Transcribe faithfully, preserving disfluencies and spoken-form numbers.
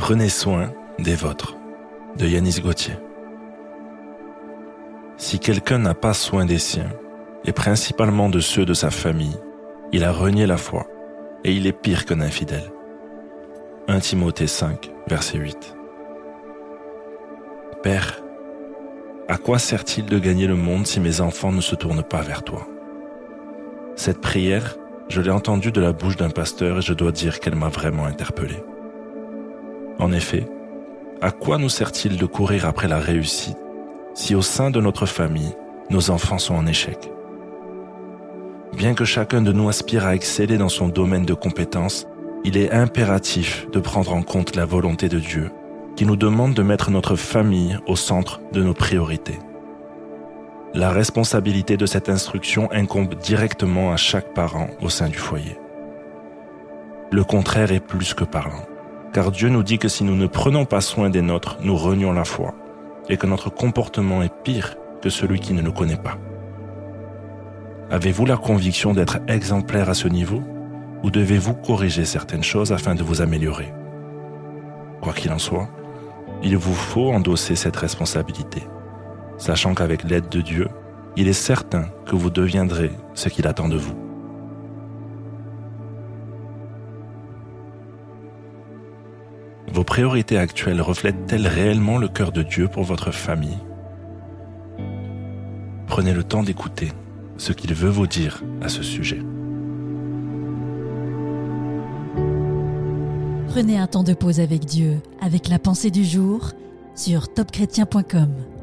Prenez soin des vôtres, de Yanis Gauthier. Si quelqu'un n'a pas soin des siens, et principalement de ceux de sa famille, il a renié la foi, et il est pire qu'un infidèle. premier Timothée cinq, verset huit. Père, à quoi sert-il de gagner le monde si mes enfants ne se tournent pas vers toi? Cette prière, je l'ai entendue de la bouche d'un pasteur et je dois dire qu'elle m'a vraiment interpellé. En effet, à quoi nous sert-il de courir après la réussite si au sein de notre famille, nos enfants sont en échec? Bien que chacun de nous aspire à exceller dans son domaine de compétences, il est impératif de prendre en compte la volonté de Dieu, qui nous demande de mettre notre famille au centre de nos priorités. La responsabilité de cette instruction incombe directement à chaque parent au sein du foyer. Le contraire est plus que parlant, car Dieu nous dit que si nous ne prenons pas soin des nôtres, nous renions la foi, et que notre comportement est pire que celui qui ne le connaît pas. Avez-vous la conviction d'être exemplaire à ce niveau, ou devez-vous corriger certaines choses afin de vous améliorer? Quoi qu'il en soit, il vous faut endosser cette responsabilité, sachant qu'avec l'aide de Dieu, il est certain que vous deviendrez ce qu'il attend de vous. Vos priorités actuelles reflètent-elles réellement le cœur de Dieu pour votre famille? Prenez le temps d'écouter ce qu'il veut vous dire à ce sujet. Prenez un temps de pause avec Dieu, avec la pensée du jour, sur top chrétien point com.